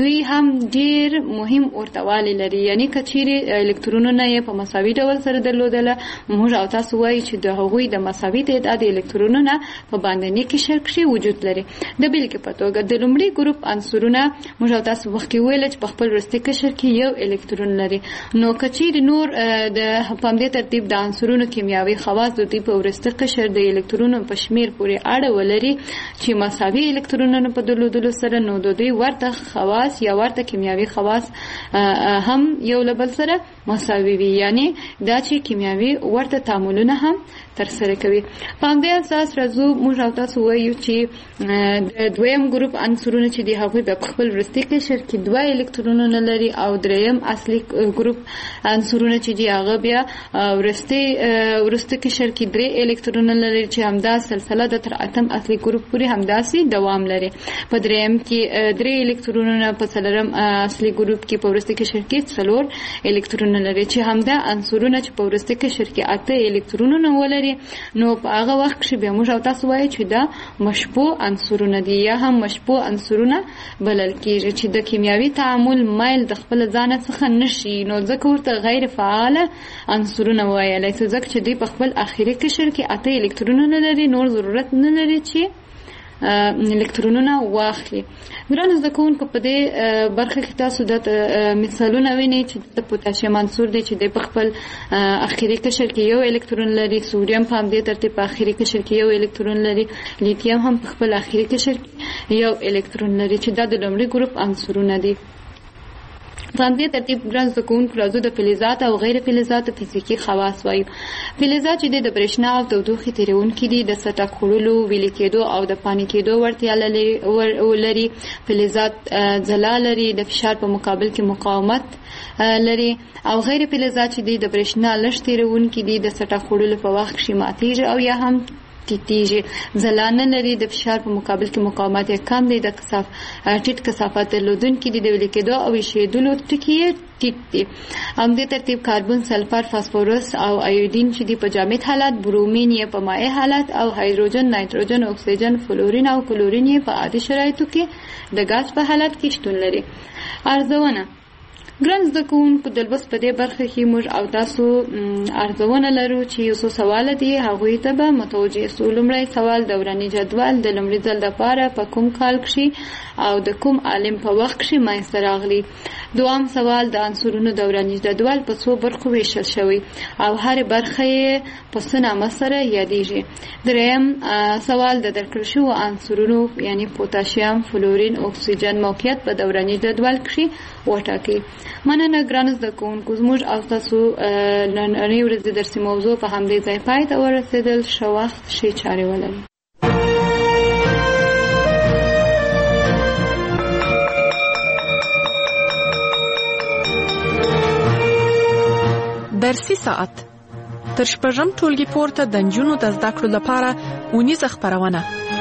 دوی هم ډیر مهم ورتوالی لري. یعنی کچېرې الکترونونه یې په مساوي ډول سره درلودله، موږ او تاسو وایو چې د هغوی د مساوي تعداد الکترونونه په باندني قشر کې وجود لري. د بېلګې په توګه د لومړي ګروپ عنصرونه موږ او تاسو مخکې ویل چې په خپل وروستي قشر کې یو الکترون لري. نو کچېرې نور د په همدې ترتیب د عنصرونو کیمیاوي خواص د دوی په وروستي قشر د الکترونونو په شمیر پورې اړه ولري چې مساوي الکترونونه په درلودلو سره نو د دوی ورته خواص یا ورته کیمیاوي خواص هم یو له بل سره مساوي وي. یعنی دا چې کیمیاوي ورته تعاملونه هم ترسره کوي. په همدې اساس راځو موږ او تاسو وایو چې د دویم ګروپ عنصرونه چې دی هغوی په خپل وروستي قشر کې 2 الکترونونه لري او دریم اصلي ګروپ عنصرونه چې دی هغه بیا وروستي قشر کې 3 الکترونونه لري چې همدا سلسله د تر اتم اصلي ګروپ پورې همداسې دوام لري. په دریم کې 3 الکترونونه، په څلورم اصلي ګروپ کې په وروستي قشر کې 4 الکترونونه لري چې همدا عنصرونه چې په وروستي قشر کې 8 الکترونونه ولري. نو په هغه وخت کې بیا موږ او تاسو وایو چې دا مشبوع عنصرونه دي یا هم مشبوع عنصرونه بلل کېږي چې د کیمیاوي تعامل مایل د خپل ځان څخه نشي. نو ځکه ورته غیر فعاله عنصرونه وایي ځکه چې دوی په خپل اخري قشر کې 8 الکترونونه لري، نور ضرورت نه لري چې الکترونونه واخلي. ګرانو زده کوونکو په دې برخه کې تاسو د مثالونه وینئ چې د پوتاشیم عنصر دی چې د په خپل اخري قشر کې یو الکترون لري، سوریم په همدې ترتیب په اخري قشر کې یو الکترون لري، لیتیم هم په خپل اخري قشر کې یو الکترون لري چې دا د لومړي ګروپ عنصرونه دي. په همدې ترتیب ګران زده کوونکو راځو د فلزات او غیر فلزاتو فزیکي خواص وایو. فلزات چې د برېښنا او تودوخې تیرونکي دي، د سطح خوړلو، ویلې کېدو او د پانې کېدو وړتیا لري. فلزات ځلا لري، د فشار په مقابل کې مقاومت لري. او غیر فلزات چې د برېښنا لږ تیرونکي دي، د سطح خوړلو په وخت کې ماتېږي او یا هم ټیټیږي. ځلا نه لري، د فشار په مقابل کې مقاومت یې کم دی، د ټیټ کثافت درلودونکي دي، د ویلې کېدو او ایشېدلو ټکي یې ټیټ دي. همدې ترتیب کاربن، سلفر، فاسفورس او ایودین چې دي په جامد حالت، برومین یې په مایع حالت او هایدروجن، نایتروجن، اکسیجن، فلورین او کلورین یې په عادي شرایطو کې د غاز په حالت کې شتون لري. ارزونه ګران زده کوونکو د لوست په دې برخه کې موږ او تاسو ارزونه لرو چې یو څو سوال دي، هغوی ته به متوجه سو. لومړی سوال دوراني جدول د لومړي ځل لپاره په کوم کال کې او د کوم عالم په وخت کې منځته راغلی. دوام سوال د عنصرونو دوراني جدول په څو برخو ویشل شوی او هر برخه یې په څه نامه سره یادیږي. دریم سوال د درکړل شوو عنصرونو یعنی پوتاشیم، فلورین، اکسیجن موقعیت په دوراني جدول کې وټاکئ. مننه ګران زده کوونکو، زموږ او تاسو نننۍ ورځې درسي موضوع په همدې ځای پای ته ورسېدل. ښه وخت، ښې چارې ولرئ. درسي ساعت تر شپږم ټولګي پورته د نجونو د زده کړو لپاره اونیزه خپرونه.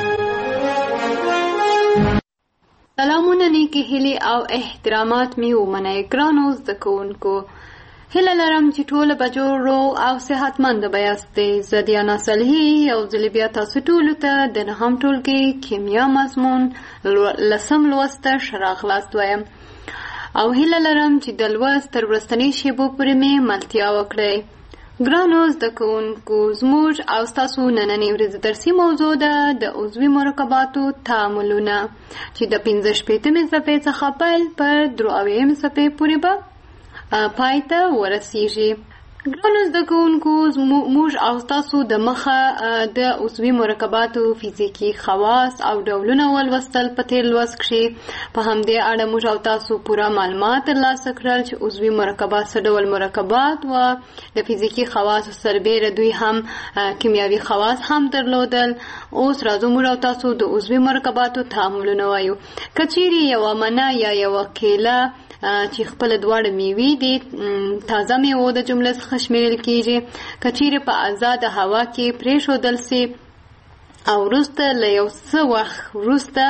سلامونه، نیکی هیلې او احترامات مې ومنئ ګرانو زده کوونکو. هیله لرم چې ټوله به جوړ روغ او صحتمند به یاستئ. زه دیانا صالحي یو ځل بیا تاسو ټولو ته د نهم ټولګي کیمیا مضمون 10 لوست ته ښه راغلاست وایم او هیله لرم چې د لوست تر وروستنۍ شیبو پورې مې ملتیا وکړئ. ګرانو زده کوونکو، زموږ او ستاسو نننۍ ورځې درسي موضوع ده د عضوي مرکباتو تعاملونه چې د 65مې صفحې څخه پیل پر 3 صفحې پورې به پای ته ورسیږي. ګرانو زده کوونکو، موږ او تاسو د مخه د عضوي مرکباتو فزیکي خواص او ډولونه ولوستل. په تیر لوست کې په همدې اړه موږ او تاسو پوره معلومات ترلاسه کړل چې عضوي مرکبات څه ډول مرکبات و، د فزیکي خواصو سربېره دوی هم کیمیاوي خواص هم درلودل. اوس راځو موږ او تاسو د عضوي مرکباتو تعاملونه وایو. که چیرې یوه منه یا یوه کیله چې خپل دواړه میوې دي تازه میوه د جمله څخه شمیرل کیږي، که چیرې په آزاده هوا کې پرېښودل سي او وروسته له یو څه وخت وروسته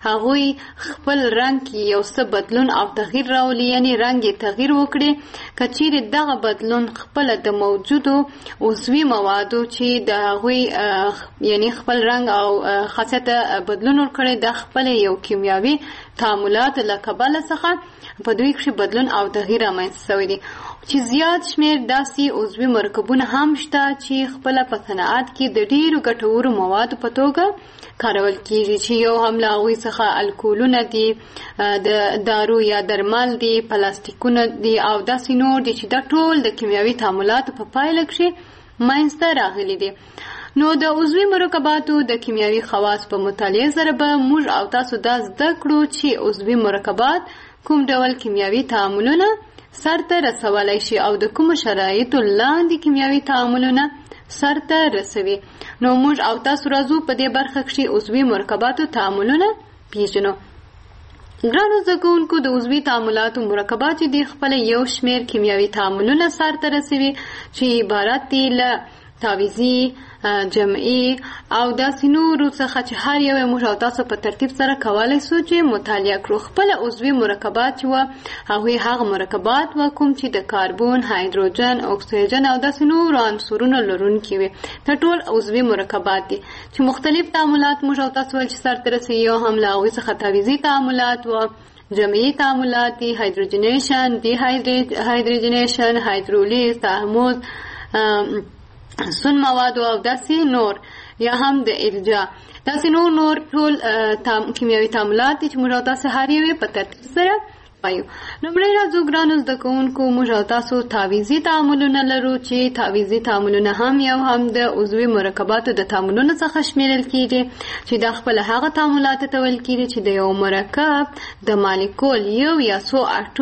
هغوی خپل رنګ کې یو څه بدلون او تغییر راولي، یعنی رنګ یې تغییر وکړي. که چیرې دغه بدلون خپله د موجودو عضوي موادو چې د هغوی یعنی خپل رنګ او خاصیت بدلون ورکړي د خپل یو کیمیاوي تعاملات له کبله څخه په دوی کې بدلون او تغییر رامنځته شوی دی. چې زیات شمیر داسې عضوي مرکبونه هم شته چې خپله په صنعت کې د ډیرو ګټورو موادو په توګه کارول کیږي، چې یو هم له هغوی څخه الکولونه دي، د دارو یا درمل دي، پلاستیکونه دي او داسې نور دي چې دا ټول د کیمیاوي تعاملاتو په پایله کې منځته راغلي دي. نو د عضوي مرکباتو د کیمیاوي خواص په مطالعه سره به موږ او تاسو دا زده کړو چې عضوي مرکبات کوم ډول کیمیاوي تعاملونه سرته رسولای شي او د کوم شرایطو لاندې کیمیاوي تعاملونه سرته رسوي. نو موږ او تاسو راځو په دې برخه کې عضوي مرکباتو تعاملونه پیژنو. ګرانو زده کوونکو، د عضوي تعاملاتو مرکبات دي خپل یو شمیر کیمیاوي تعاملونه سرته رسوي چې عبارت دي له تعویضي، جمعي او داسې نورو څخه چې هر یو موږ او تاسو په ترتیب سره کولی شو چې مطالعه کړو. خپل عضوي مرکبات چې وه هغوی هغه مرکبات وه کوم چې د کاربون، هایدروجن، اکسیجن او داسې نورو عنصرونو لرونکي وي. دا ټول عضوي مرکبات دي چې مختلف تعاملات موږ او تاسو چې سرته رسوي. یو هم له هغوی څخه تعویضي تعاملات وه، جمعي تعاملات دي، هایدروجنیشن، دی هایدروجنیشن، هایدرولیز، تحمض، سون مواد او داسې نور، یا هم د ارجاع. داسې نور ټول کیمیاوي تعاملات دي چې موږ او تاسو هر یو په ترتیب سره وایو. لومړی راځو ګرانو زده کوونکو، موږ او تاسو تعویضي تعاملونه لرو چې تعویضي تعاملونه هم د عضوي مرکباتو د تعاملونو څخه شمیرل کیږي چې دا خپل هغه تعاملات ته ویل کیږي چې د یو مرکب د مالیکول یو یا څو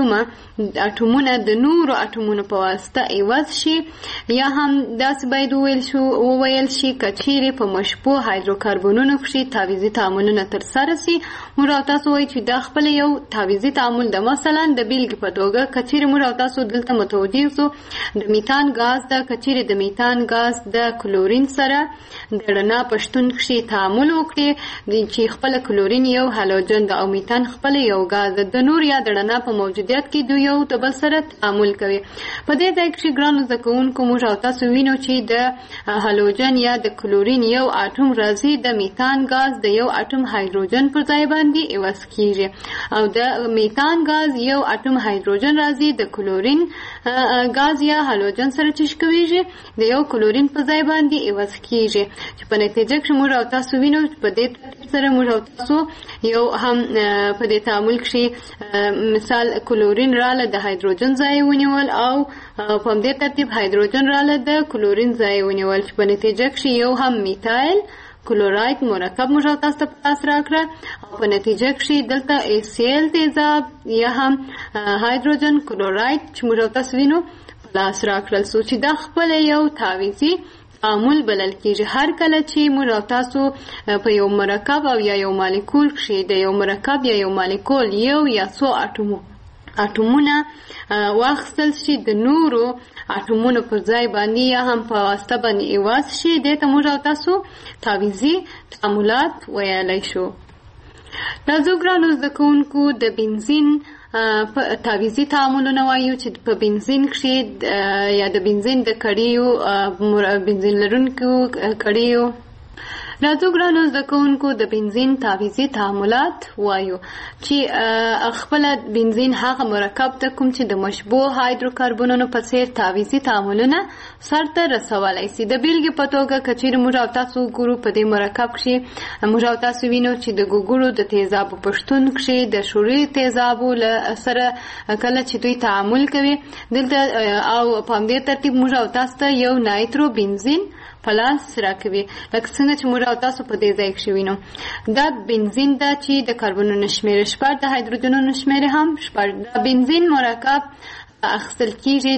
اټومونه د نورو اټومونو په واسطه عوض شي، یا هم داسې باید وویل شي که چیرې په مشبوع هایدروکاربنونو کې تعویضي تعاملونه ترسره شي. موږ او تاسو وایو چې دا خپل یو تعویضي تعامل د مثلا د بیلګې په توګه که چیرې موږ او تاسو دلته متوجه شو د میتان غاز ده، که چیرې د میتان غاز د کلورین سره د رڼا په شتون کې تعامل وکړي چې خپل کلورین یو هالوجن ده او میتان خپل یو غاز ده، د نور یا د رڼا په موجودیت کې دوی یو د بل سره تعامل کوي. په دې ځای کې ګرانو زده کوونکو موږ او تاسو وینو چې د هالوجن یا د کلورین یو اټوم راځي د میتان غاز د یو اټوم هایدروجن پر ځای باندې عوض کیږي، او د میتان غاز یو اټوم هایدروجن راځي د کلورین غاز یا هالوجن سره چشکويږي د یو کلورین په ځای باندې عوض کیږي، چې په نتیجه کې موږ او تاسو وینو په دې سره موږ او تاسو یو هم په دې تعامل کې مثال کلورین راله د هایدروجن ځای ونیول او په دې ترتیب هایدروجن راله د کلورین ځای ونیول، چې په نتیجه کې یو هم میتایل کلوراید مرکب موږ او تاسو په لاس راکړه او په نتیجه کې دلته HCl تیزاب یا هم هایدروجن کلوراید چې موږ او تاسو وینو په لاس راکړل سو چې دا خپل یو تعویضي تعامل بلل کېږي. هر کله چې موږ او تاسو په یو مرکب او یا یو مالیکول کې د یو مرکب یا یو مالیکول یو یا څو اټومونه واخیستل شي د نورو اټومونو پر ځای باندې یا هم په واسطه باندې عوض شي، دې ته موږ او تاسو تعویضي تعاملات ویلی شو. راځو ګرانو زده کوونکو د بنزین تعویضي تعاملونه وایو چې په بنزین کې یا د بنزین د کړیو بنزین لرونکو کړیو. راځو ګرانو زده کوونکو د بنزین تعویضي تعاملات وایو چې خپل بنزین هغه مرکب ته کوم چې د مشبوع هایدروکاربنونو په څیر تعویضي تعاملونه سرته رسولای شي. د بیلګې په توګه که چیرې موږ او تاسو ګورو په دې مرکب کې موږ او تاسو وینو چې د ګوګړو د تیزابو په شتون کې د شوري تیزابو سره کله چې دوی تعامل کوي دلته او په دې ترتیب موږ او تاسو ته یو نایترو بنزین پلاس راکوي، لکه څنګه چې موږ او تاسو په دې ځای کې وینو. دا بنزین ده چې د کاربنونو شمیره 6 د هایدروجنونو شمیره هم 6. دا بنزین مرکب اخیستل کیږي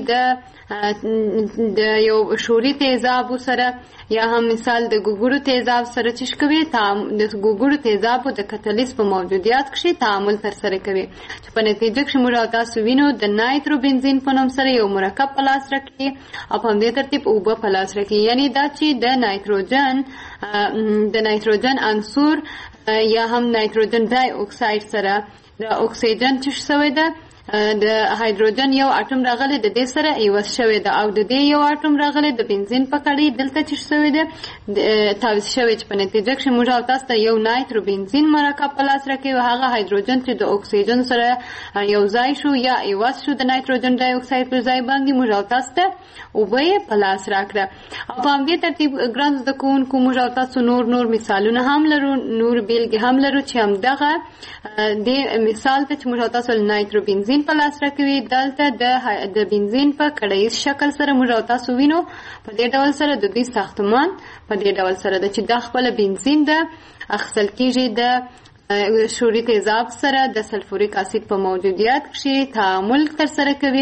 د یو شوري تیزابو سره یا هم مثال د ګوګړو تیزاب سره چې کوي د ګوګړو تیزابو د کتالیز په موجودیت کې تعامل ترسره کوي، چې په نتیجه کې موږ تاسو وینو د نایترو بنزین په نوم سره یو مرکب په لاس راکړي او په دې ترتیب اوبه په لاس راکړي، یعنی دا چې د نایتروجن عنصر یا هم نایتروجن ډای اکساید سره د اکسیجن چې شوی ده د هایدروجن یو اټوم راغلی د دې سره ایوس شوی ده او د دې یو اټوم راغلی د بنزین په کړۍ دلته چې شوی ده تعویض شوی چې په نتیجه کې موږ او تاسو ته یو نایترو بنزین مرکب په لاس راکوي هغه هایدروجن چې د اکسیجن سره یو ځای شو یا ایوس شو د نایتروجن ډای اکساید پر ځای باندې موږ او تاسو ته اوبه په لاس راکړه او په همدې ترتیب ګران زده کوونکو موږ او تاسو نور مثالونه هم لرو نور بیلګې هم لرو چې همدغه د مثال ته چې موږ او تاسو نایترو بنزین په لاس راکوي دلته د بنزین په کړیز شکل سره موږ او تاسو وینو په دې ډول سره د دوی ساختمان په دې ډول سره د چې د خپل بنزین د اخیستل کېږي د شوري تیزاب سره د سلفوریک اسید په موجودیت کې تعامل ترسره کوي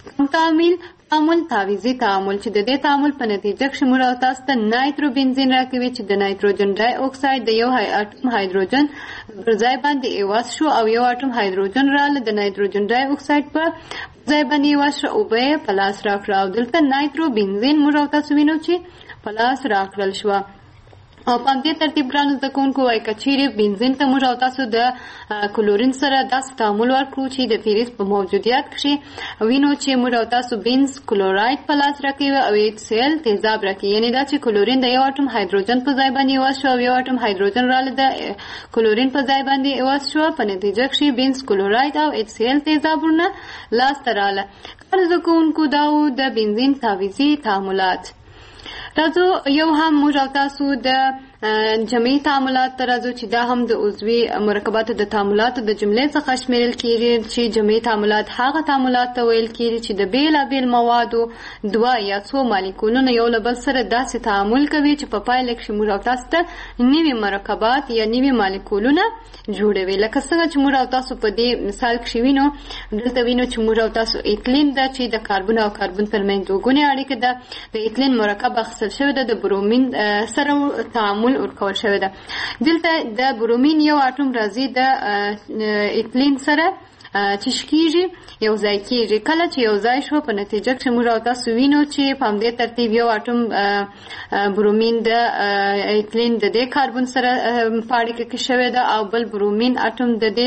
تعامل تعویضي تعامل چې د دې تعامل په نتیجه کې موږ او تاسو ته نایترو بنزین راکوي چې د نایتروجن ډای اکساید د یو اټوم هایدروجن پر ځای باندې ایواز شو او یو اټوم هایدروجن رااله د نایتروجن ډای اکساید په ځای باندې ایواز شو او به په لاس راکړه او دلته نایترو بنزین موږ او تاسو وینو چې په لاس راکړل شو او په دې ترتیب ګرانو زده کوونکو وایي که چیرې بنزین ته موږ او تاسو د کلورین سره داسې تعامل ورکړو چې د فیریز په موجودیت کې وینو چې موږ او تاسو بنز کلوراید په لاس راکوي او HCl تیزاب راکوي یعنی دا چې کلورین د یو اټوم هایدروجن په ځای باندې ایواز شو او یو اټوم هایدروجن راله د کلورین په ځای باندې ایواز شو په نتیجه کې بنز کلوراید او HCl تیزابونه لاس ته راله ګرانو زده کوونکو دا د بنزین تعویضي تعاملات راځو یو هم موږ او تاسو د جمعي تعاملات ته راځو چې دا هم د عضوي مرکباتو د تعاملاتو د جملې څخه شمیرل کېږي چې جمعي تعاملات هغه تعاملات ته ویل کېږي چې د بېلابېل موادو دوه یا څو مالیکولونه یو له بل سره داسې تعامل کوي چې په پایله کې موږ او تاسو ته نوي مرکبات یا نوي مالیکولونه جوړوي لکه څنګه چې موږ او تاسو په دې مثال کې وینو دلته وینو چې موږ او تاسو ایتلین ده چې د کاربن او کاربن ترمنځ دوګونې اړیکه ده د ایتلین مرکب اخیستل شوی ده د برومین سره تعامل ورکول شوی ده دلته د برومین یو اټوم راځي د ایتلین سره چې کېږي یو ځای کېږي کله چې یو ځای شو په نتیجه کې موږ او تاسو وینو چې په همدې ترتیب یو اټوم برومین د ایتلین د دې کاربن سره په اړیکه کې شوی ده او بل برومین اټوم د دې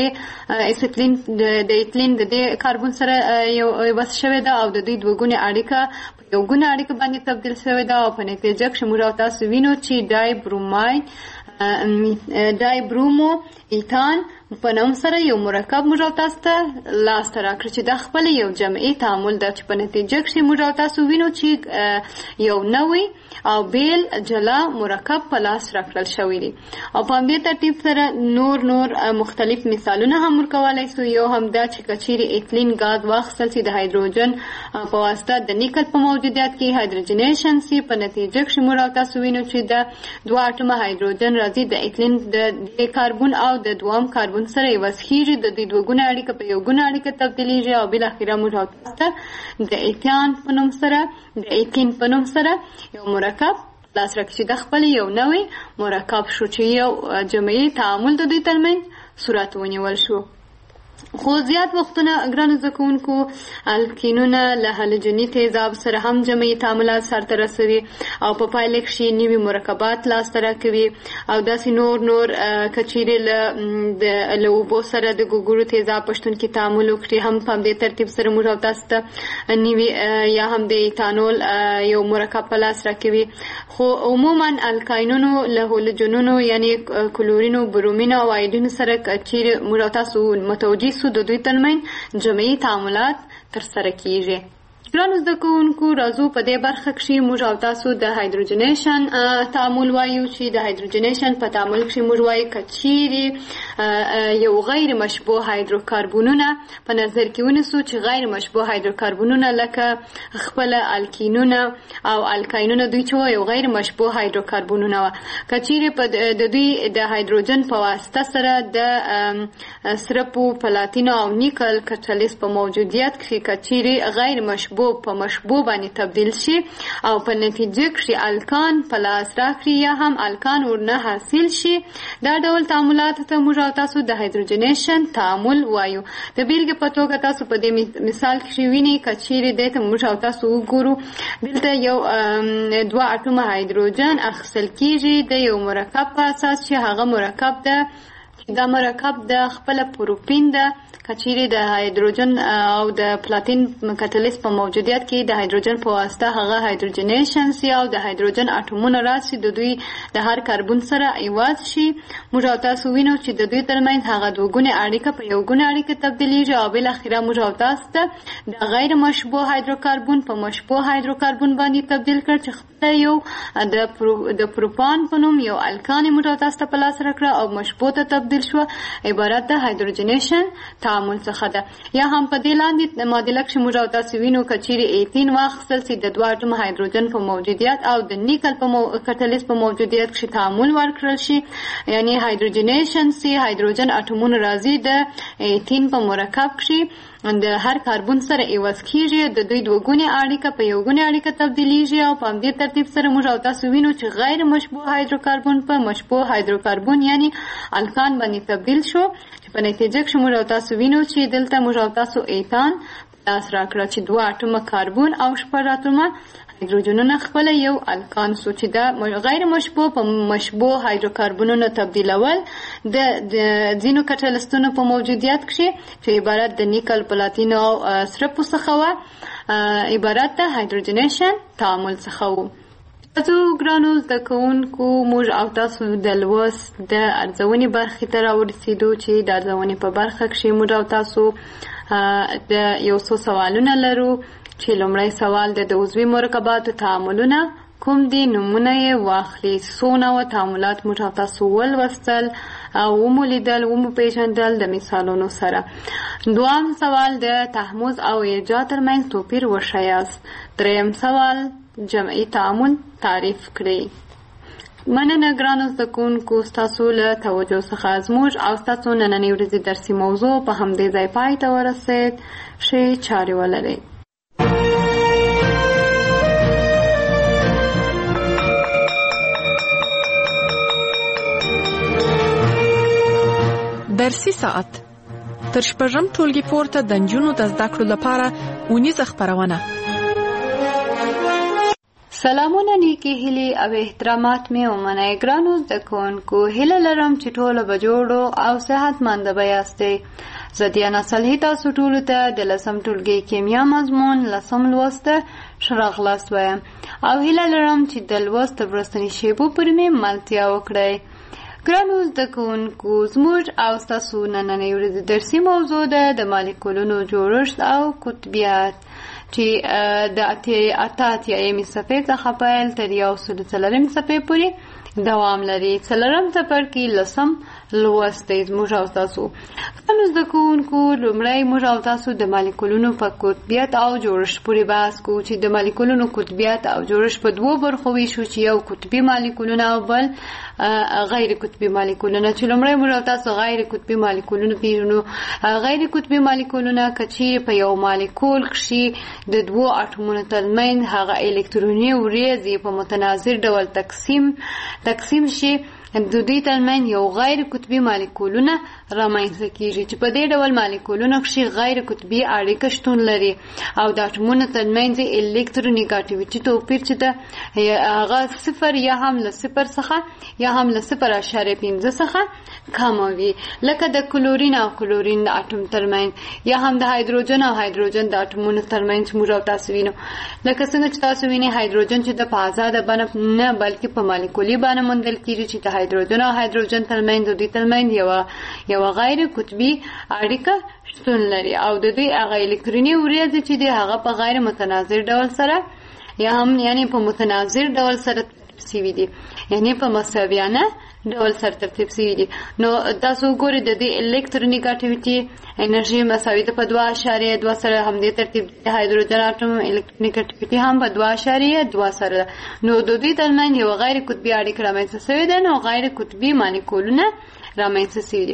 ایتلین د دې کاربن سره یو بس شوی ده او د دوی دوګونې اړیکه یو ګونه اړیکه باندې تبدیل شوی ده او په نتیجه کې موږ او تاسو وینو چې ډای برومو ایتان په نوم سره یو مرکب موږ او تاسو ته لاس ته راکړي چې دا خپل یو جمعي تعامل ده چې په نتیجه کې موږ او تاسو وینو چې یو نوی او بیل جلا مرکب په لاس راکړل شوی دی او په همدې ترتیب سره نور مختلف مثالونه هم ورکولای شو یو هم دا چې کچيري ایتلین غاز واخیستل شي د هایدروجن په واسطه د نیکل په موجودیت کې هایدروجنیشن سي په نتیجه کې موږ او تاسو وینو چې د دوه اټومه هایدروجن راځي د ایتلین د کاربن او د دوام کاربن سره یو وسخیږي د دې دوه ګونه اړیکه په یو ګونه اړیکه تبدیلیږي او بل اخیرا موږ او تاسو د ایتان په نوم سره د ایتین په نوم سره یو مرکب لاس راکړي د خپل یو نوې مرکب شو چې یو جمعي تعامل د دوی ترمنځ صورت ونیول شو خو زیات وختونه ګرانو زده کوونکو الکینونه له هالوجني تیزاب سره هم جمعي تعاملات سرته رسوي او په پایله کې نوي مرکبات لاسته راکوي او داسې نور کچیرې له اوبو سره د ګوګړو تیزاب پښتون کې تعامل وکړي هم په دې ترتیب سره موږ او تاسو ته نوي یا هم د ایتانول یو مرکب په لاس راکوي خو عموما الکاینونو له هالوجنونو یعنی کلورینو برومین او آیودین سره کچیرې موږ او تاسو متوجه سو د دوی ترمنځ جمعي تعاملات ترسره کیږي ګرانو زده کوونکو راځو په دې برخه کې موږ او تاسو د هایدروجنیشن تعامل وایو چې د هایدروجنیشن په تعامل کې موږ وایو کچيري یو غیر مشبوه هایدروکاربونونه په نظر کې ونیسو چې غیر مشبوه هایدروکاربونونه لکه خپل الکینونه او الکاینونه دوی چې یو غیر مشبوه هایدروکاربونونه کچيري په د دوی د هایدروجن په واسطه سره د سرپو پلاتینو او نیکل کټالیس په موجودیت کې کچيري غیر مشبوه مربوط په مشبوع باندې تبدیل شي او په نتیجه کې الکان په لاس راکړي یا هم الکان ورنه حاصل شي. دا ډول تعاملات ته موږ او تاسو د هایدروجنیشن تعامل وایو. د بیلګې په توګه تاسو په دې مثال کې وینئ کچېرې دې ته موږ او تاسو وګورو دلته یو 2 اتومه هایدروجن اخیستل کیږي د یو مرکب په اساس چې هغه مرکب دا مرکب د خپل پروپین ده. کچېرې د هایدروجن او د پلاتین کاتالیست په موجودیت کې د هایدروجن په واسطه هغه هایدروجنیشن سي او د هایدروجن اټومونه راشي د دوی د هر کاربن سره ایواز شي. موږ او تاسو وینو چې د دوی ترمنځ هغه دوګونې اړیکه په یو ګونې اړیکه تبدیلیږي او بل اخیره موږ او تاسو ته د غیر مشبوع هایدروکاربن په مشبوع هایدروکاربن باندې تبدیل کړ چې خپل یو د پروپان په نوم یو الکان موږ او تاسو ته په لاس راکړه او مشبوع ته تبدیل شو عبارت د هایدروجنیشن تعامل څخه ده. یا هم په دې لاندې معادله کې موږ او تاسو وینو کچېرې 18 واخیستل سي د 2 اتوم هایدروجن په موجودیت او د نیکل په کاتالیست په موجودیت کې تعامل ورکړل شي یعنی هایدروجنیشن سي هایدروجن اټومونه راځي د 18 په مرکب کې د هر کاربن سره ایواز کیږي د دوی دوګونې اړیکه په یو ګونې اړیکه تبدیلیږي او په دې ترتیب سره موږ او تاسو وینو چې غیر مشبوع هایدروکاربن په مشبوع هایدروکاربن یعنی الکان باندې تبدیل شو چې په نتیجه کې موږ او تاسو وینو چې دلته موږ او تاسو ایتان لاس راکړه چې 2 اتومه کاربن او 4 اتومه هایدروجنونه خپل یو الکان سو چې دا غیر مشبوع په مشبوع هایدروکاربنونو تبدیلول د ځینو کاتالیستونو په موجودیت کې چې عبارت د نیکل پلاتین او سرپو څخه و عبارت د هایدروجنیشن تعامل څخه و. تاسو ګرانو زده کوونکو موږ او تاسو د لوست د ارزونې برخې ته راورسېدو چې د ارزونې په برخه کې موږ او تاسو د یو څو سوالونه لرو چې لومړی سوال د عضوي مرکباتو تعاملونه کوم دي نمونه یې واخلي. څو نوع تعاملات موږ او تاسو ولوستل او ومولیدل وموپېژندل د مثالونو سره. دویم سوال د تحمض او ارجاع ترمنځ توپیر وښیاست. دریم سوال جمعي تعامل تعریف کړئ. مننه ګرانو زده کوونکو ستاسو له توجه څخه. زموږ او ستاسو نننۍ ورځې درسي موضوع په همدې ځای پای ته ورسېد. ښې چارې ولرئ. درسي ساعت تر شپږم ټولګي پورته د نجونو د زده کړو لپاره اونیزه خپرونه. سلامونه نیکی هیلې او احترامات مې ومنئ. ګرانو زده کوونکو هیله لرم چې ټوله به جوړو او صحتمنده به یاستئ. زه دیانا صالحي تاسو ټولو ته د 10م ټولګي کیمیا مضمون 10م لوست ښه راغلاست وایم او هیله لرم چې د لوست وروستنۍ شیبو پورې مې ملتیا وکړئ. ګرانو زده کوونکو زموږ او ستاسو نننۍ ورځې درسي موضوع ده د مالیکولونو جوړښت او قطبیت چې د اتیایمې صفحې څخه پیل تر 104 صفحې پورې دوام لري. 4م څپرکي 10م لوست دی زموږ او تاسو. ګرانو زده کوونکو لومړی موږ او تاسو د مالیکولونو په قطبیت او جوړښت پورې بحث کوو چې د مالیکولونو قطبیت او جوړښت په 2 برخو ویشو چې یو قطبي مالیکولونه او بل غیر قطبي مالیکولونه. چې لومړی موږ او تاسو غیر قطبي مالیکولونه پیژنو. غیر قطبي مالیکولونه کچې په یو مالیکول کې د 2 اټومونو ترمنځ هغه الکتروني وریځې په متناظر ډول تقسیم شي د دوی ترمنځ یو غیر قطبي مالیکولونه رامنځته کیږي چې په دې ډول مالیکولونو کې غیر قطبي اړیکه شتون لري او د اټومونو ترمنځ الکترونیګاټیویټي توپیر چې ده هغه 0 یا هم له 0 څخه یا هم له 0.5 څخه کم وي لکه د کلورین او کلورین د اټوم ترمنځ یا هم د هایدروجن او هایدروجن د اټومونو ترمنځ موږ او تاسو وینو لکه څنګه چې تاسو وینئ هایدروجن چې د په آزاده بڼه نه بلکې په مالیکولي بڼه موندل کیږي چې د هایدروجن او هایدروجن ترمنځ د دوی ترمنځ یو غیر قطبي اړیکه شتون لري او د دوی هغه الکتروني وریځې چې دی هغه په غیر متناظر ډول سره یا هم یعنی په متناظر ډول سره ترتیب شوي دي یعنی په مساویانه ډول سره ترتیب شوي دي. نو تاسو ګورئ د دې الکترونیګاټیویټي انرژي مساوي ده په 2.2 سره همدې ترتیب د هایدروجن اټوم الکترونیګاټیویټي هم په 2.2 سره نو د دوی ترمنځ یو غیر قطبي اړیکه رامنځته شوې ده. نو غیر قطبي مالیکولونه رامنځته شوي دي.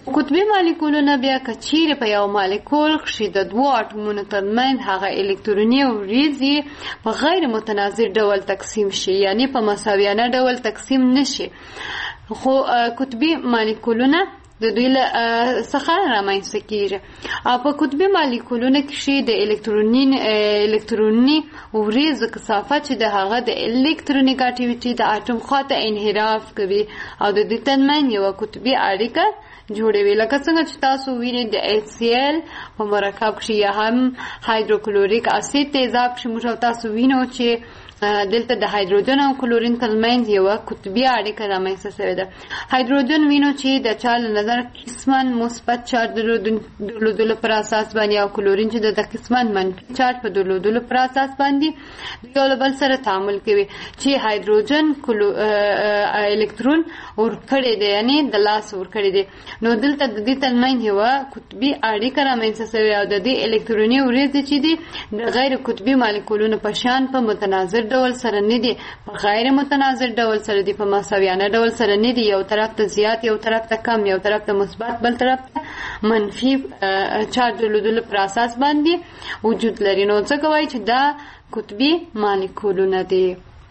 قطبي مالیکولونه بیا کچیر په یو مالیکول کې د دوه اټومونو ترمنځ هغه الکتروني وریځي په غیر متناظر ډول تقسیم شي، یعنی په مساویانه ډول تقسیم نشي. خو قطبي مالیکولونه د دوی څخه رامنځته کیږي. او په قطبي مالیکولونو کې د الکتروني وریځو کثافت چې د هغه د الکترونیګاټیویټي د اټوم خواته انحراف کوي او د دې ترمنځ یو قطبي اړیکه جوړوي. لکه څنګه چې تاسو وینئ د HCl په مرکب کې یا هم هایدروکلوریک اسید تیزاب چې موږ تاسو وینو چې دلته د هایدروجن او کلورین ترمنځ یو قطبي اړیکه رامنځته شوې ده. هایدروجن وینو چې د چارج نظر قسمن مثبت چارج درلودلو پر اساس باندې او کلورین چې د قسمن منفي چارج په درلودلو پر اساس باندې یو له بل سره تعامل کوي چې هایدروجن الکترون ورکړي دي، یعنی د لاس ورکړي دي. نو دلته د دې ترمنځ یو قطبي اړیکه رامنځته شوې او د دې الکتروني وریځې چې دي د غیر قطبي مالیکولونو په شان په متناظر ډول سره نه دي، په غیر متناظر ډول سره دي، په مساویانه ډول سره نه دي. یو طرف ته زیات، یو طرف ته کم، یو طرف ته مثبت، بل طرف ته منفي چارج درلودلو پر اساس باندې وجود لري. نو څه کوي چې دا قطبي مالیکولونه دي.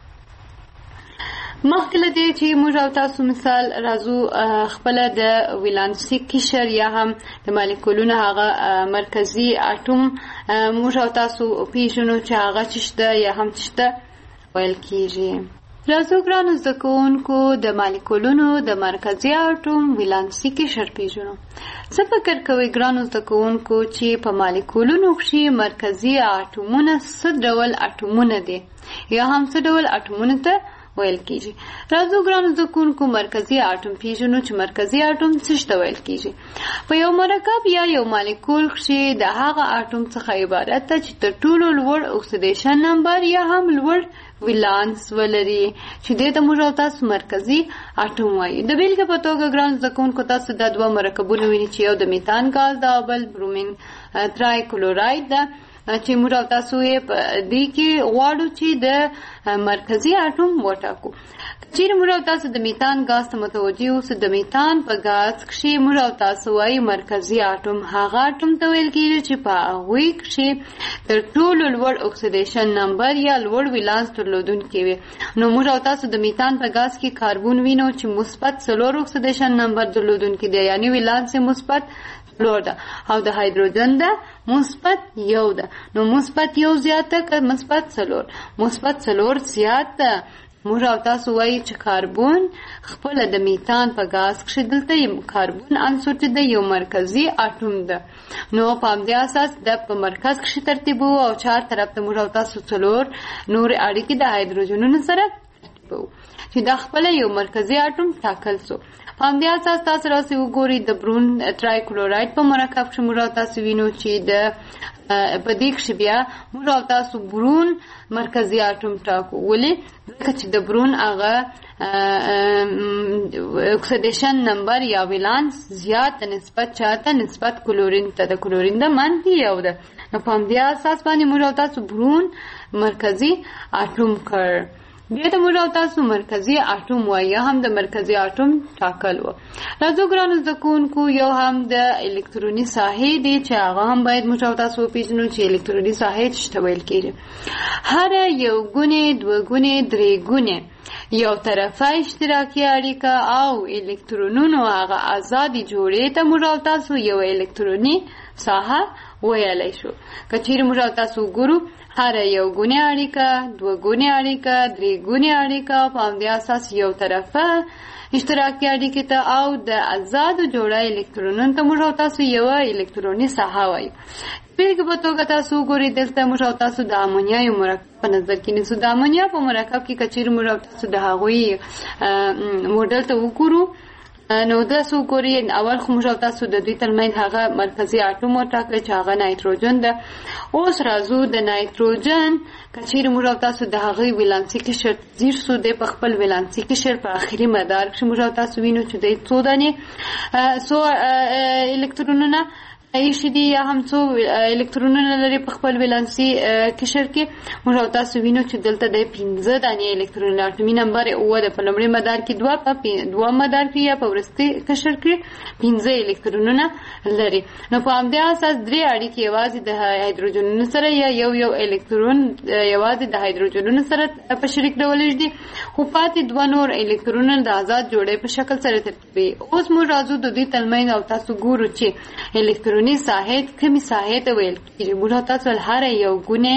مخکې له دې چې موږ او تاسو مثال راځو خپل د ولانسي قشر یا هم د مالیکولونو هغه مرکزي اټوم موږ او تاسو پیژنو چې هغه چشته یا هم چشته ویل کیږي. راځو ګرانو زده کوونکو د مالیکولونو د مرکزي اټوم ولانسي قشر پیژنو. څه فکر کوئ ګرانو زده کوونکو چې په مالیکولونو کې مرکزي اټومونه څه ډول اټومونه دي یا هم څه ډول اټومونه ته ویل کیږي؟ راځو ګرانو زده کوونکو مرکزي اټوم پیژنو چې مرکزي اټوم څه ته ویل کیږي. په یو مرکب یا یو مالیکول کې د هغه اټوم څخه عبارت ده چې تر ټولو لوړ اکسیډیشن نمبر یا هم لوړ ولانس ولري چې دې ته موږ تاسو مرکزي اټوم وایي. د بیلګې په توګه ګرانو زده کوونکو تاسو د دوه مرکبونه وینئ چې یو د میتان غاز ده او بل برومین ترای کلوراید ده چې موږ تاسو یې په دې کې غواړو چې د مرکزي اټوم وټاکو. چیرې موږ تاسو د میتان غاز ته متوجه اوسئ، د میتان په غاز کې موږ تاسو وایي مرکزي اټوم هغه اټوم ته ویل کېږي چې په هغوی کې تر ټولو لوړ اکسیډیشن نمبر یا لوړ ولانس درلودونکی وي. نو موږ تاسو د میتان په غاز کې کاربون وینو چې مثبت 4 اکسیډیشن نمبر درلودونکی دی، یعنی ولانس مثبت لوړ ده، او د هایدروجن ده مثبت 1 ده. نو مثبت 1 زیاته که مثبت 4 مثبت 4 زیات ده. موږ تاسو وایي چې کاربون خپل د میتان په غاز کې دلته کاربون عنصر چې د یو مرکزي اټوم ده. نو په دې اساس د په مرکز کې ترتیب او چار طرف ته موږ تاسو 4 نور اړیکې د هایدروجنونو سره ترتیبو چې د خپل یو مرکزي اټوم ټاکل سو. په دې اساس تاسو راځي وګورئ د برون ترای کلوراید په مرکب کې موږ تاسو وینو چې د په دې کې بیا موږ تاسو برون مرکزي اټوم ټاکو. ولې؟ ځکه چې د برون هغه اکسیډیشن نمبر یا ولانس زیات نسبت چاته نسبت کلورین ته، د کلورین د منفي 1 ده. نو په دې اساس باندې موږ تاسو برون مرکزي اټوم کړ. بیا د موږ تاسو مرکزي اټوم وایي هم د مرکزي اټوم ټاکل و. راځو ګرانو زده کوونکو یو هم د الکتروني ساحې دی چې هغه هم باید موږ تاسو وپېژنو چې الکتروني ساحې څه ته ویل کېږي. هر یو ګونې، دوه ګونې، درې ګونې یو طرفه اشتراکي اړیکه او الکترونونو هغه ازادي جوړې ته موږ تاسو یو الکتروني ساحه ویلی شو. که چیرې موږ تاسو ګورو هر یو ګونې اړیکه، دوه ګونې اړیکه، درې ګونې اړیکه په همدې اساس یو طرفه اشتراکي اړیکې ته او د ازادو جوړه الکترونونو ته موږ تاسو یو الکتروني ساحه وایو. بیلګې په توګه تاسو ګورئ دلته موږ تاسو د امونیا یو مرکب په نظر کې نیسو. د امونیا په مرکب کې که چیرې موږ تاسو د هغوی موډل ته وګورو نو تاسو ګورئ اول خو موږ تاسو د دوی ترمنځ هغه مرکزي اټوم وټاکل چې هغه نایتروجن ده. اوس راځو د نایتروجن که چیرې موږ تاسو د هغوی ولانسي قشر زیر سو دی په خپل ولانسي قشر په آخري مدار کې موږ تاسو وینو چې د څو دانې څو الکترونونه ایشدي یا هم څو الکترونونه لري په خپل ولانسي قشر کې. موږ او تاسو وینو چې دلته د 15 دانې الکترون اټومي نمبر او د په لومړي مدار کې 2 مدار کې یا په وروستي قشر کې 15 الکترونونه لري. نو په همدې اساس درې اړیکې یوازې د هایدروجنونو سره یا یو الکترون یوازې د هایدروجنونو سره په شریک ډول دي، خو پاتې 2 نور الکترونونه د آزاد جوړې په شکل سره ترتیبي. اوس موږ راځو د دې تلمین او تاسو ګورو چې الکتروني ساحه کومې ساحه ته ویل کېږي. موږ تاسو هر یو ګونه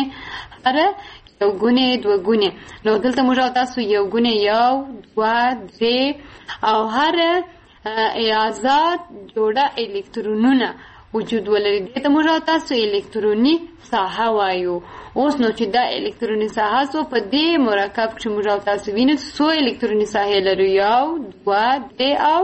دوه ګونه، نو دلته موږ تاسو یو ګونه 1 2 3 او هر آزاد جوړه الکترونونه وجود ولري. دته موږ تاسو الکتروني ساحه وایو. اوس نو چې دا الکتروني ساحه سو په دې مرکب کې موږ تاسو وینئ څو الکتروني ساحه لري، 1 2 3 او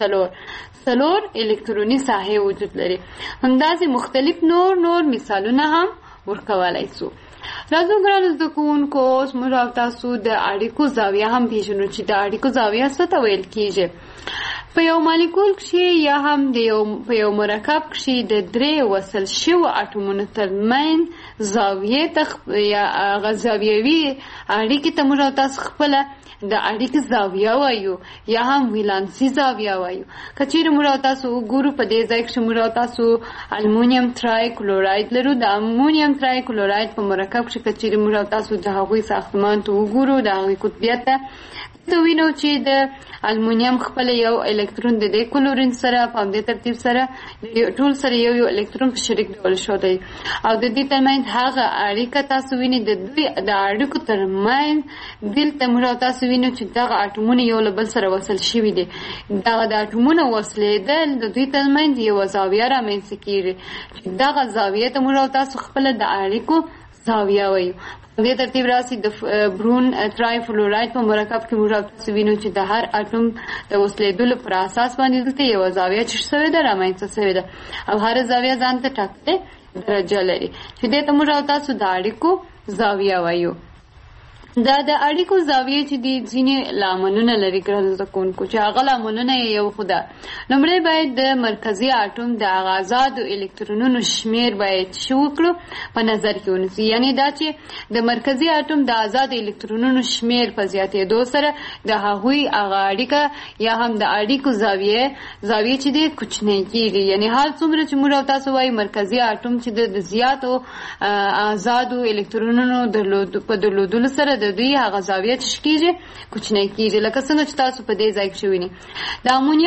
4 الکتروني ساحه وجود لري. همداسې مختلف نور مثالونه هم ورکولای شو. راځو ګرانو زده کوونکو، اوس موږ تاسو د اړیکو زاویه هم پیژنو چې د اړیکو زاویه څه ته ویل کېږي. په یو مالیکول کې یا هم په یو مرکب کې د 3 وصل شوو اټومونو ترمنځ زاویه یا زاویوي اړیکې ته موږ تاسو خپل د اړیکې زاویه وایو یا هم ولانسي زاویه وایو. کچېرې موږ تاسو وګورو په دې ځای کې موږ تاسو المونیم ترای کلوراید لرو. د امونیم ترای کلوراید په مرکب کې کچېرې موږ تاسو د هغوی ساختمان ته وګورو، د هغوی قطبیت ته وینو چې د المونیم خپل یو الکترون د دې کلورین سره په همدې ترتیب سره ټول سره یو الکترون په شریک ډول شو دی. او د دې ترمنځ هغه اړیکه تاسو وینئ د اړیکو ترمنځ دلته موږ تاسو وینو چې دغه اټومونه یو له بل سره وصل شوي دي. دغه د اټومونه وصلېدل د دوی ترمنځ یوه زاویه رامنځته کېږي. دغه زاویه ته موږ تاسو خپله د اړیکو زاویه وایو. دې ترتیب راسي د برون ترای فلوراید په مرکب کې موږ تاسو وینو چې د هر اټوم د وصلېدلو پر اساس باندې دلته یوه زاویه چې شوې ده رامنځته شوې ده او هر زاویه ځان ته ټاکلې درجه لري چې دې ته موږ تاسو د اړیکو زاویه وایو. دا د اړیکو زاویه چې دي ځینې لاملونه لري ګرانو زده کوونکو چې هغه لاملونه یو خو ده. لومړی باید د مرکزي اټوم د هغه آزادو الکترونونو شمیر باید شو وکړو په نظر کې ونیسي. یعنې دا چې د مرکزي اټوم د آزادو الکترونونو شمیر په زیاتېدو سره د هغوی هغه اړیکه یا هم د اړیکو زاویه چې دی کوچنۍ کېږي. یعنې هر څومره چې موږ تاسو وایو مرکزي اټوم چې د زیاتو آزادو الکترونونو په درلودلو سره د دوی هغه زاویه چې کېږي کوچنۍ کېږي. لکه څنګه چې تاسو په دې ځای کې وینئ د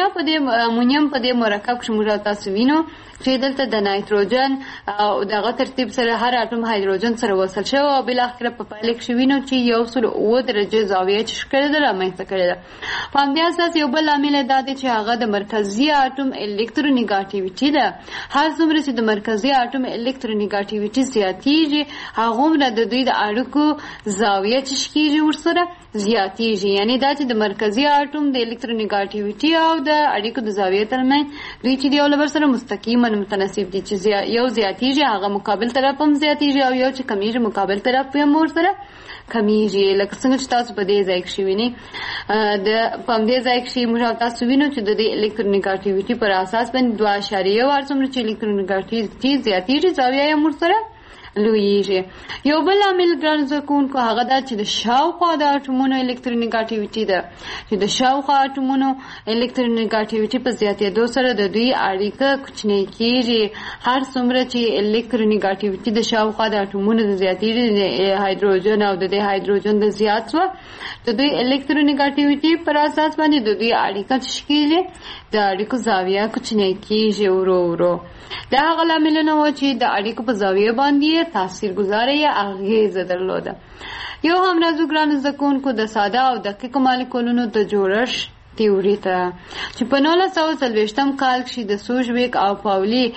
امونیم په دې مرکب کې موږ تاسو وینو چې دلته د نایتروجن او دغه ترتیب سره هر اټوم هایدروجن سره وصل شوی او بالاخره په پایله کې وینو چې 109 درجه زاویه چې کړې ده رامنځته کړې ده. په همدې اساس یو بل عامل دا دی چې هغه د مرکزي اټوم الکترونیګاټیویټي ده. هر څومره چې د مرکزي اټوم الکترونیګاټیویټي زیاتېږي هغومره د دوی د اړیکو زاویه چې کېږي ورسره زیاتېږي. یعنې دا چې د مرکزي اټوم د الکترونیګاټیویټي او د اړیکو د زاویې ترمنځ دوی چې د یو له بل سره مستقیما متناسب دي چې یو زیاتېږي هغه مقابل طرف هم زیاتېږي او یو چې کمیږي مقابل طرف هم ورسره کمیږي. لکه څنګه چې تاسو په دې ځای کې وینئ په همدې ځای کې موږ تاسو وینو چې د دې الکترونیګاټیویټي پر اساس باندې 2.1 څومره چې الکترونیګاټیویټي زیاتېږي زاویه یې ورسره لویږي. یو بل عامل ګرانو زده کوونکو هغه دا چې د شاوخوا د اټومونو الکترونیګاټیویټي ده چې د شاوخوا اټومونو الکترونیګاټیویټي په زیاتېدو سره د دوی اړیکه کوچنۍ کېږي. هر څومره چې الکترونیګاټیویټي د شاوخوا د اټومونو د زیاتېږي د هایدروجن او د هایدروجن د زیات شوه د دوی الکترونیګاټیویټي پر اساس باندې د دوی اړیکه چې کېږي د اړیکو زاویه کوچنۍ کېږي ورو ورو. دا هغه لاملونه وو چې د اړیکو په زاویه باندې تاثیرګذاره یا اغیزه درلوده. یو هم راځو ګرانو زده کوونکو د ساده او دقیقو مالیکولونو د جوړښت تیوري ته چې په 1940 کال کې د سوژویک او پاولی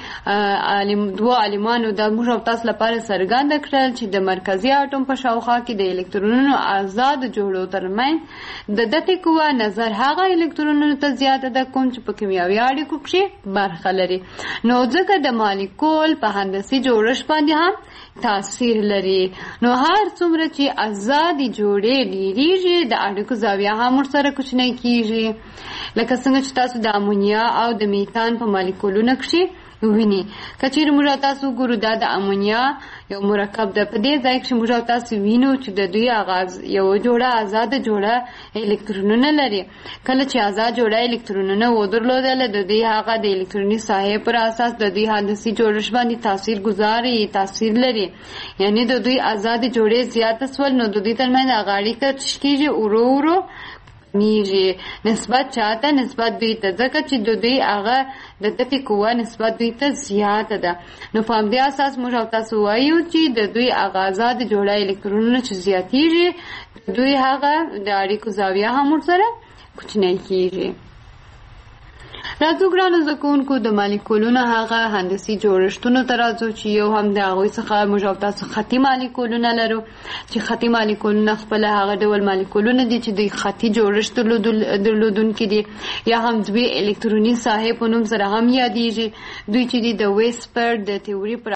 دوه عالمانو د موږ او تاسو لپاره څرګنده کړل چې د مرکزي اټوم په شاوخوا کې د الکترونونو آزاد جوړو ترمنځ د دقیق قوه نظر هغه الکترونونو ته زیاته ده کوم چې په کیمیاوي اړیکو کې برخه لري. نو ځکه د مالیکول په هندسي جوړښت باندې هم تاثیر لري. نو هر څومره چې آزادي جوړې ډېریږي د اړیکو زاویه هم ورسره کوچنۍ کېږي. لکه څنګه چې تاسو د امونیا او د میتان په مالیکولونو کې ویني. کچیر موږ تاسو ګورو دا د امونیا یو مرکب ده. په دې ځای کې موږ تاسو وینو چې د دوی آغاز یو جوړه آزاد جوړه الکترونونه لري. کله چې آزاد جوړه الکترونونه ودرلودل د دوی هغه د الکتروني ساحې پر اساس د دوی هندسي جوړښت باندې تاثیر لري. یعنی د دوی آزاد جوړې زیات سول نو د دوی ترمنځ اړیکه تشکیږي ورو میږي نسبت چاته نسبت دوی ته ځکه چې د دوی هغه د دفع قوه نسبت دوی ته زیاته ده. نو په همدې اساس موږ تاسو وایو چې د دوی هغه آزاد جوړه الکترونونه چې زیاتیږي دوی هغه د اړیکو زاویه هم ورسره کوچنۍ کیږي. راځو ګرانو زده کوونکو د مالیکولونو هغه هندسي جوړښتونو ته راځو چې یو هم د هغوی څخه موږ تاسو خطي مالیکولونه لرو چې خطي مالیکولونه خپل هغه ډول مالیکولونه دي چې د خطي جوړښت درلودونکي دي یا هم دوی الکتروني ساحې په نوم سره هم یادیږي. دوی چې د ویسپر د تیوري